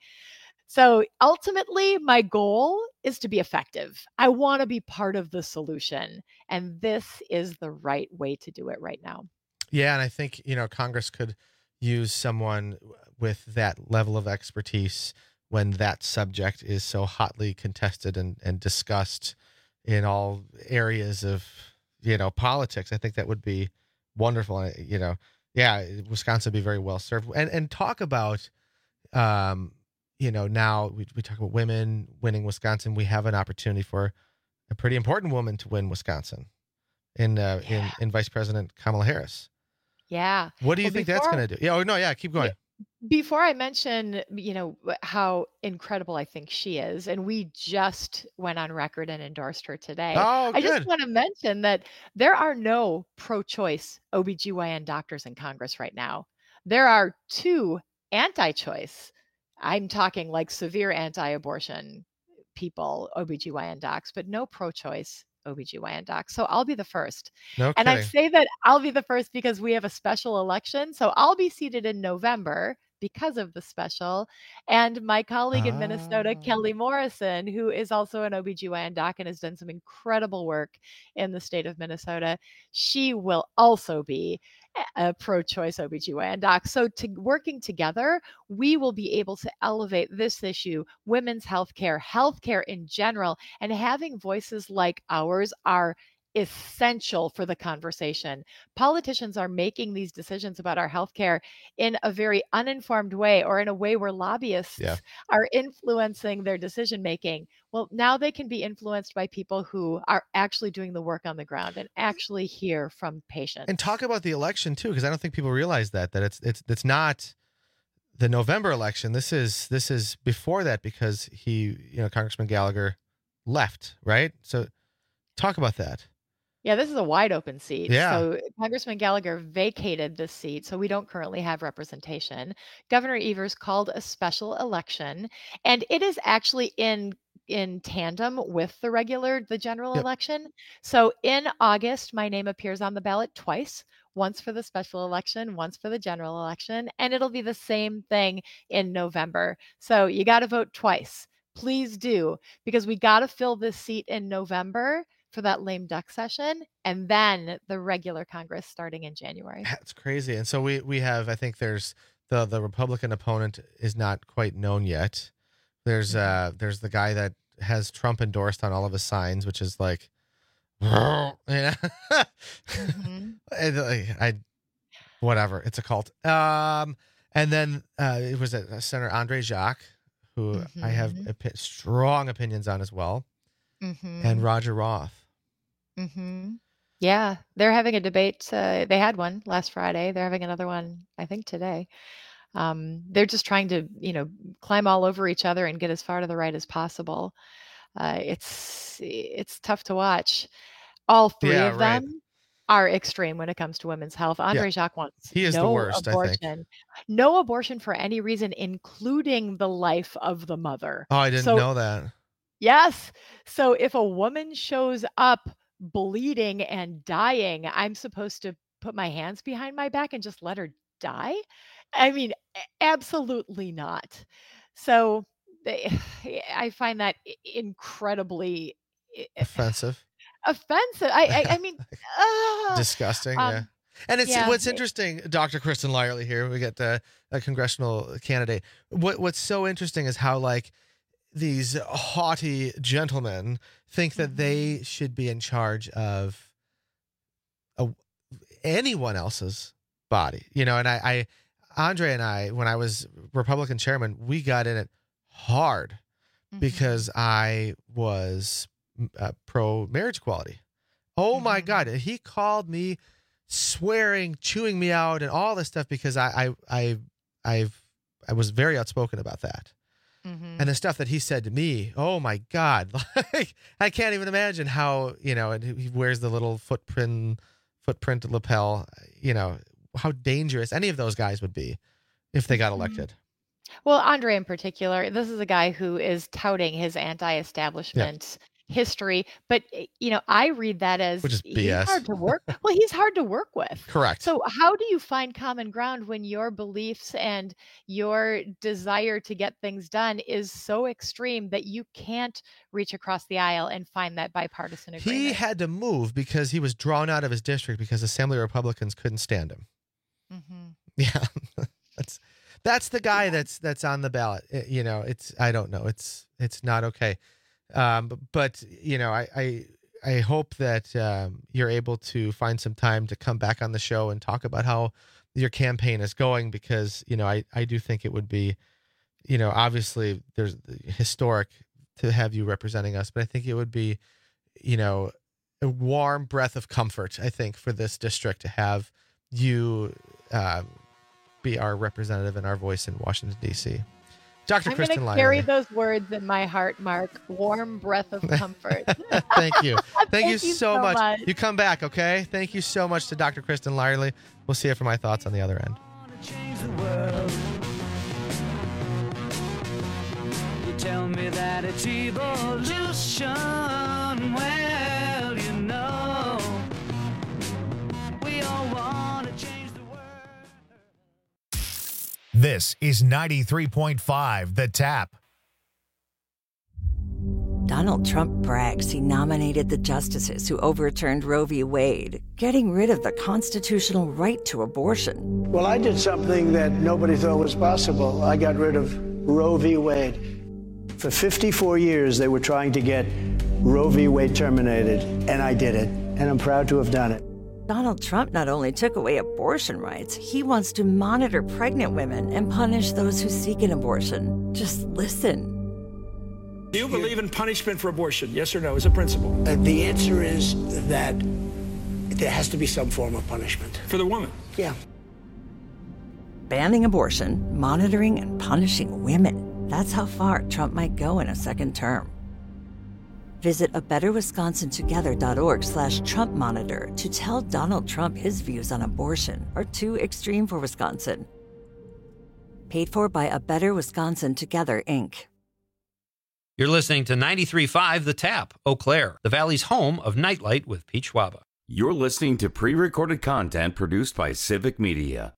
So ultimately, my goal is to be effective. I want to be part of the solution. And this is the right way to do it right now. Yeah, and I think, you know, Congress could use someone with that level of expertise when that subject is so hotly contested and, and discussed in all areas of, you know, politics. I think that would be wonderful. And, you know, yeah, Wisconsin would be very well served. And and talk about, um, you know, now we, we talk about women winning Wisconsin. We have an opportunity for a pretty important woman to win Wisconsin in uh, Yeah. in, in Vice President Kamala Harris. Yeah. What do you Well, think that's before- going to do? Yeah, oh, no, yeah, keep going. Before I mention, you know, how incredible I think she is, and we just went on record and endorsed her today. Oh, I just good. want to mention that there are no pro-choice O B G Y N doctors in Congress right now. There are two anti-choice. I'm talking like severe anti-abortion people, O B G Y N docs, but no pro-choice O B G Y N docs. So I'll be the first. No And I kidding. say that I'll be the first because we have a special election. So I'll be seated in November because of the special. And my colleague in Minnesota, Ah. Kelly Morrison, who is also an O B G Y N doc and has done some incredible work in the state of Minnesota, she will also be a pro-choice O B G Y N doc. So to working together, we will be able to elevate this issue, women's healthcare, healthcare in general, and having voices like ours are essential for the conversation. Politicians are making these decisions about our healthcare in a very uninformed way, or in a way where lobbyists Yeah. are influencing their decision making. Well, now they can be influenced by people who are actually doing the work on the ground and actually hear from patients. And talk about the election too, because I don't think people realize that that it's it's it's not the November election. This is this is before that, because he, you know, Congressman Gallagher left, right? So talk about that. Yeah, this is a wide open seat. Yeah. So Congressman Gallagher vacated this seat, so we don't currently have representation. Governor Evers called a special election, and it is actually in in tandem with the regular, the general Yep. election. So in August, my name appears on the ballot twice, once for the special election, once for the general election, and it'll be the same thing in November. So you got to vote twice. Please do, because we got to fill this seat in November for that lame duck session, and then the regular Congress starting in January. That's crazy. And so we, we have, I think there's the, the Republican opponent is not quite known yet. There's uh there's the guy that has Trump endorsed on all of his signs, which is like, yeah. mm-hmm. I, I, whatever. It's a cult. Um, and then uh, it was a, a Senator Andre Jacques, who mm-hmm. I have opi- strong opinions on as well, mm-hmm. and Roger Roth. Mm-hmm. Yeah, they're having a debate. Uh, they had one last Friday. They're having another one, I think, today. Um, they're just trying to, you know, climb all over each other and get as far to the right as possible. Uh, it's it's tough to watch. All three yeah, of right. them are extreme when it comes to women's health. Andre yeah. Jacques wants he is no the worst, abortion, I think. no abortion for any reason, including the life of the mother. Oh, I didn't so, know that. Yes. So if a woman shows up bleeding and dying, I'm supposed to put my hands behind my back and just let her die? I mean, absolutely not. So they, I find that incredibly offensive. Offensive. I, I, I mean, uh, disgusting. Um, yeah. And it's yeah. what's interesting, Doctor Kristen Lyerly here. We get the a congressional candidate. What What's so interesting is how like these haughty gentlemen think that they should be in charge of a, anyone else's body, you know. And I, I, Andre and I, when I was Republican chairman, we got in it hard mm-hmm. because I was uh, pro marriage equality. Oh mm-hmm. my God, he called me swearing, chewing me out, and all this stuff because I, I, I, I've, I was very outspoken about that. Mm-hmm. And the stuff that he said to me, oh my God, like I can't even imagine how, you know, and he wears the little footprint, footprint lapel, you know, how dangerous any of those guys would be if they got elected. Well, Andre in particular, this is a guy who is touting his anti-establishment yeah. history, but you know, I read that as Which is B S. He's hard to work. Well, he's hard to work with. Correct. So how do you find common ground when your beliefs and your desire to get things done is so extreme that you can't reach across the aisle and find that bipartisan agreement? He had to move because he was drawn out of his district because Assembly Republicans couldn't stand him. Mm-hmm. Yeah, that's that's the guy that's that's on the ballot. It, you know, it's I don't know. It's it's not okay. Um, but, but you know, I I, I hope that um, you're able to find some time to come back on the show and talk about how your campaign is going, because you know I I do think it would be, you know, obviously there's historic to have you representing us, but I think it would be, you know, a warm breath of comfort, I think, for this district to have you uh, be our representative and our voice in Washington, D C. Doctor I'm Kristen going to carry Lyerly. those words in my heart, Mark. Warm breath of comfort. Thank you. Thank, Thank you, you so, so much. much. You come back, okay? Thank you so much to Doctor Kristen Lyerly. We'll see you for my thoughts on the other end. You tell me that it's evolution. Well, you know, we all want to change the world. This is ninety-three point five The Tap. Donald Trump brags he nominated the justices who overturned Roe v. Wade, getting rid of the constitutional right to abortion. Well, I did something that nobody thought was possible. I got rid of Roe v. Wade. For fifty-four years, they were trying to get Roe v. Wade terminated, and I did it, and I'm proud to have done it. Donald Trump not only took away abortion rights, he wants to monitor pregnant women and punish those who seek an abortion. Just listen. Do you believe in punishment for abortion? Yes or no, as a principle? Uh, the answer is that there has to be some form of punishment. For the woman? Yeah. Banning abortion, monitoring and punishing women. That's how far Trump might go in a second term. Visit a better wisconsin together dot org slash Trump monitor to tell Donald Trump his views on abortion are too extreme for Wisconsin. Paid for by A Better Wisconsin Together, Incorporated. You're listening to ninety-three point five The Tap, Eau Claire, the Valley's home of Nightlight with Pete Schwaba. You're listening to pre-recorded content produced by Civic Media.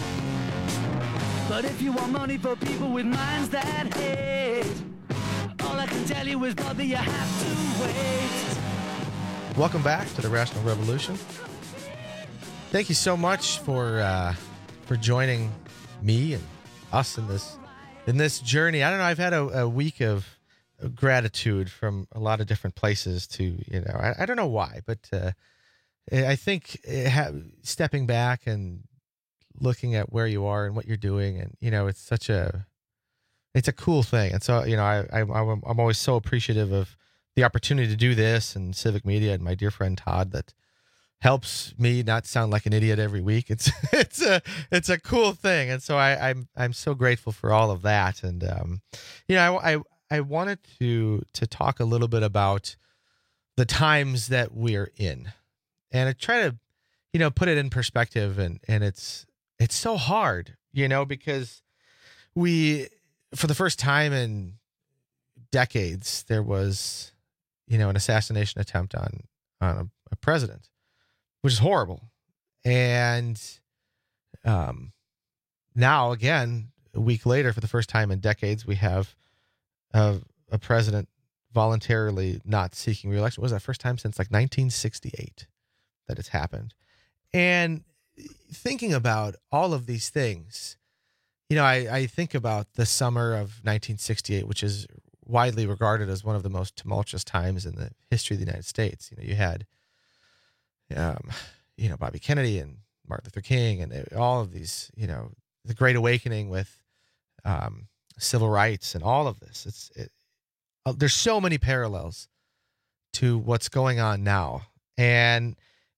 But if you want money for people with minds that hate, all All I can tell you is, brother, you have to wait. Welcome back to the Rational Revolution. Thank you so much for uh, for joining me and us in this in this journey. I don't know. I've had a, a week of gratitude from a lot of different places. To you know, I, I don't know why, but uh, I think it ha- stepping back and looking at where you are and what you're doing, and you know, it's such a it's a cool thing. And so, you know, I, I I'm I'm always so appreciative of the opportunity to do this and Civic Media and my dear friend Todd that helps me not sound like an idiot every week. It's it's a it's a cool thing, and so I, I'm I'm so grateful for all of that. And um, you know, I, I I wanted to to talk a little bit about the times that we're in, and I try to you know put it in perspective. And and it's it's so hard, you know, because we for the first time in decades there was you know an assassination attempt on on a, a president, which is horrible. And um, now, again, a week later, for the first time in decades, we have a, a president voluntarily not seeking re-election. What was that first time since like nineteen sixty-eight that it's happened? And thinking about all of these things, you know, I, I think about the summer of nineteen sixty-eight, which is widely regarded as one of the most tumultuous times in the history of the United States. You know, you had Um, you know, Bobby Kennedy and Martin Luther King and all of these, you know, the Great Awakening with um, civil rights and all of this. It's it, uh, there's so many parallels to what's going on now. And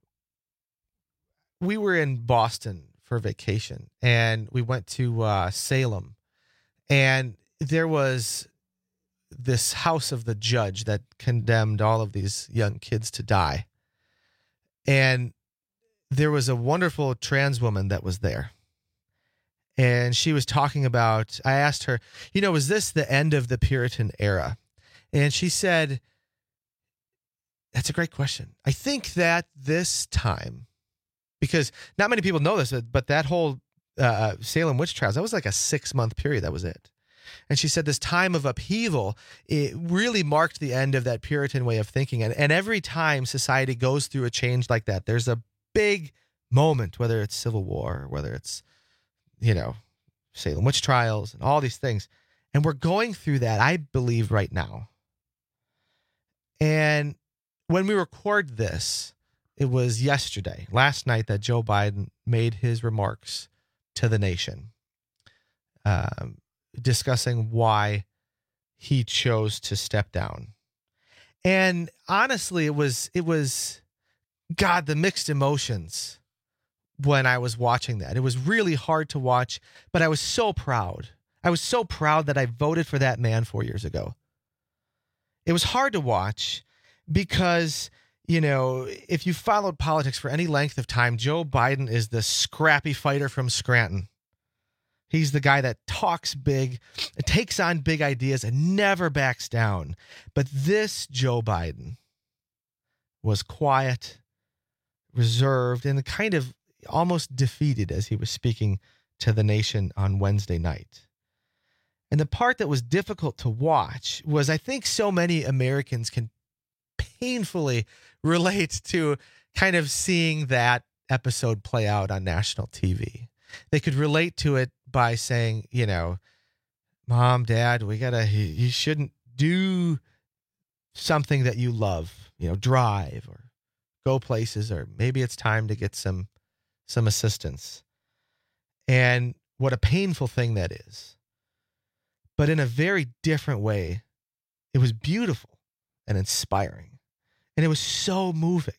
we were in Boston for vacation, and we went to uh, Salem, and there was this house of the judge that condemned all of these young kids to die. And there was a wonderful trans woman that was there. And she was talking about, I asked her, you know, was this the end of the Puritan era? And she said, that's a great question. I think that this time, because not many people know this, but that whole uh, Salem witch trials, that was like a six month period. That was it. And she said this time of upheaval, it really marked the end of that Puritan way of thinking. And, and every time society goes through a change like that, there's a big moment, whether it's Civil War, or whether it's, you know, Salem witch trials and all these things. And we're going through that, I believe, right now. And when we record this, it was yesterday, last night, that Joe Biden made his remarks to the nation. Um, discussing why he chose to step down. And honestly, it was, it was, God, the mixed emotions when I was watching that. It was really hard to watch, but I was so proud. I was so proud that I voted for that man four years ago. It was hard to watch because, you know, if you followed politics for any length of time, Joe Biden is the scrappy fighter from Scranton. He's the guy that talks big, takes on big ideas, and never backs down. But this Joe Biden was quiet, reserved, and kind of almost defeated as he was speaking to the nation on Wednesday night. And the part that was difficult to watch was, I think so many Americans can painfully relate to kind of seeing that episode play out on national T V. They could relate to it by saying, you know, Mom, Dad, we gotta, you shouldn't do something that you love, you know, drive or go places, or maybe it's time to get some, some assistance. And what a painful thing that is. But in a very different way, it was beautiful and inspiring. And it was so moving.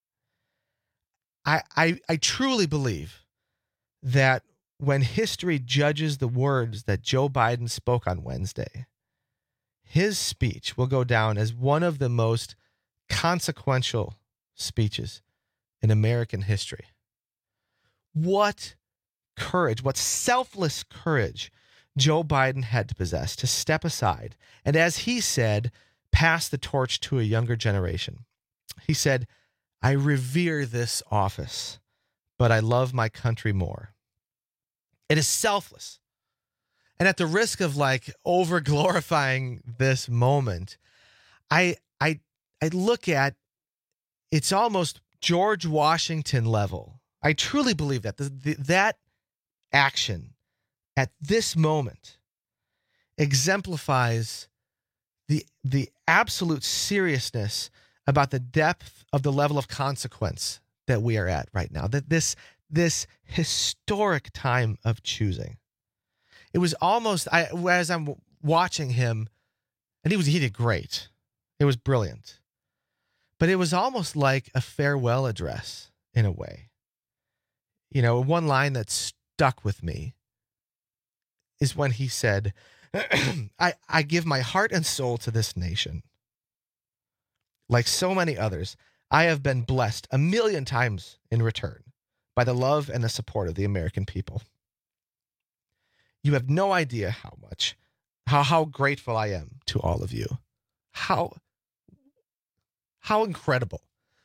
I, I, I truly believe that when history judges the words that Joe Biden spoke on Wednesday, his speech will go down as one of the most consequential speeches in American history. What courage, what selfless courage Joe Biden had to possess to step aside and, as he said, pass the torch to a younger generation. He said, I revere this office, but I love my country more. It is selfless. And at the risk of like over glorifying this moment, I I I look at it's almost George Washington level. I truly believe that the, the, that action at this moment exemplifies the the absolute seriousness about the depth of the level of consequence that we are at right now. That this this historic time of choosing. It was almost, I, as I'm watching him, and he was he did great. It was brilliant. But it was almost like a farewell address in a way. You know, one line that stuck with me is when he said, I, I give my heart and soul to this nation. Like so many others, I have been blessed a million times in return by the love and the support of the American people. You have no idea how much, how, how grateful I am to all of you. How, how incredible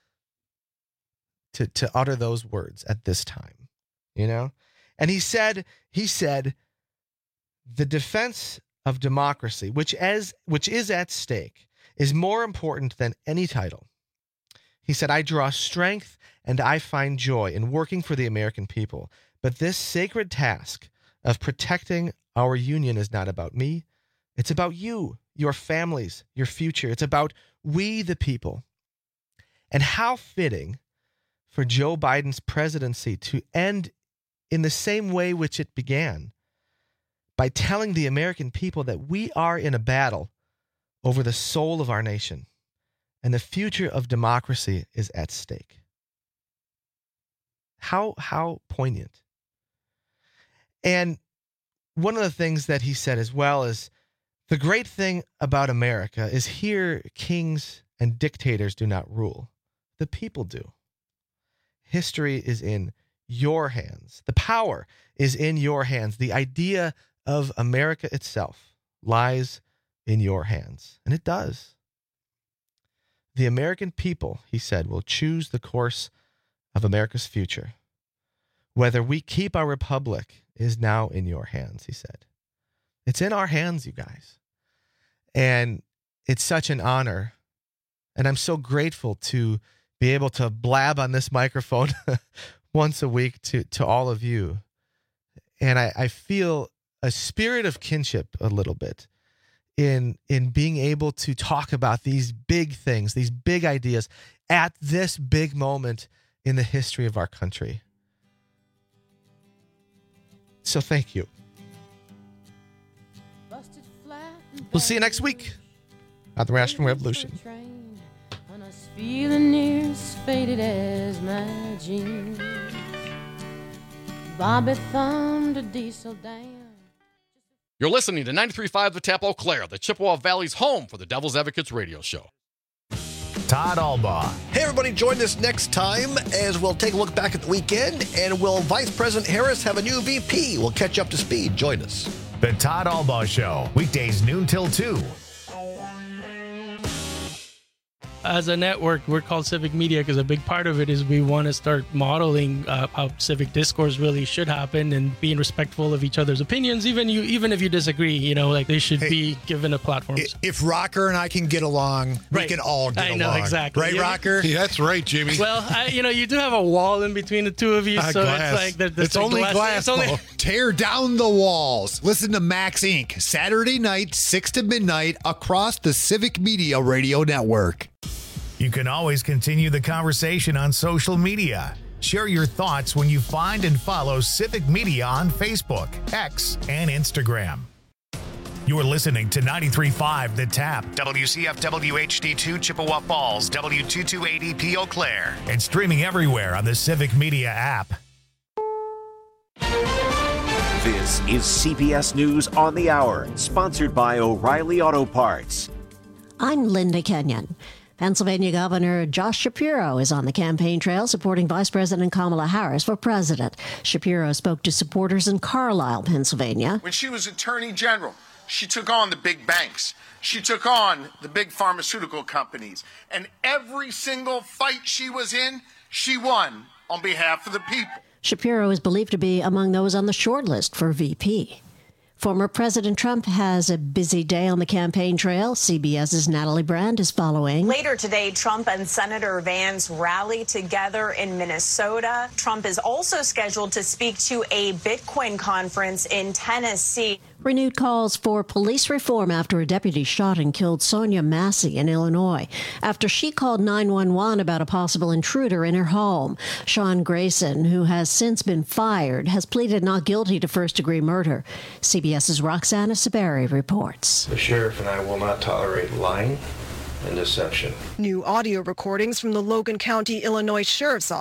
to, to utter those words at this time, you know? And he said, he said, the defense of democracy, which as, which is at stake, is more important than any title. He said, I draw strength and I find joy in working for the American people, but this sacred task of protecting our union is not about me. It's about you, your families, your future. It's about we, the people. And how fitting for Joe Biden's presidency to end in the same way which it began, by telling the American people that we are in a battle over the soul of our nation, and the future of democracy is at stake. How, how poignant. And one of the things that he said as well is, the great thing about America is here kings and dictators do not rule. The people do. History is in your hands. The power is in your hands. The idea of America itself lies in your hands. And it does. The American people, he said, will choose the course of America's future. Whether we keep our republic is now in your hands, he said. It's in our hands, you guys. And it's such an honor. And I'm so grateful to be able to blab on this microphone once a week to, to all of you. And I, I feel a spirit of kinship a little bit in, in being able to talk about these big things, these big ideas at this big moment in the history of our country. So thank you. We'll see you next week on the Rational Revolution. Feeling near as faded as my jeans. Bobby thumbed a diesel down. You're listening to ninety-three point five The Tap Eau Claire, the Chippewa Valley's home for the Devil's Advocates radio show. Todd Albaugh. Hey, everybody, join us next time as we'll take a look back at the weekend. And will Vice President Harris have a new V P? We'll catch up to speed. Join us. The Todd Albaugh Show, weekdays noon till two. As a network, we're called Civic Media because a big part of it is we want to start modeling uh, how civic discourse really should happen and being respectful of each other's opinions, even you, even if you disagree. You know, like they should hey, be given a platform. If Rocker and I can get along, right. we can all get I along. know, exactly. Right, yeah. Rocker? Yeah, that's right, Jimmy. Well, I, you know, you do have a wall in between the two of you, uh, so glass. it's like the, the, it's, the only glass, glass. It's only Tear down the walls. Listen to Max Incorporated. Saturday night, six to midnight, across the Civic Media Radio Network. You can always continue the conversation on social media. Share your thoughts when you find and follow Civic Media on Facebook, X, and Instagram. You're listening to ninety-three point five The Tap, W C F W H D two Chippewa Falls, W two two eight E P Eau Claire, and streaming everywhere on the Civic Media app. This is C B S News on the Hour, sponsored by O'Reilly Auto Parts. I'm Linda Kenyon. Pennsylvania Governor Josh Shapiro is on the campaign trail supporting Vice President Kamala Harris for president. Shapiro spoke to supporters in Carlisle, Pennsylvania. When she was Attorney General, she took on the big banks. She took on the big pharmaceutical companies. And every single fight she was in, she won on behalf of the people. Shapiro is believed to be among those on the short list for V P. Former President Trump has a busy day on the campaign trail. CBS's Natalie Brand is following. Later today, Trump and Senator Vance rally together in Minnesota. Trump is also scheduled to speak to a Bitcoin conference in Tennessee. Renewed calls for police reform after a deputy shot and killed Sonia Massey in Illinois after she called nine one one about a possible intruder in her home. Sean Grayson, who has since been fired, has pleaded not guilty to first-degree murder. CBS's Roxana Saberi reports. The sheriff and I will not tolerate lying and deception. New audio recordings from the Logan County, Illinois Sheriff's Office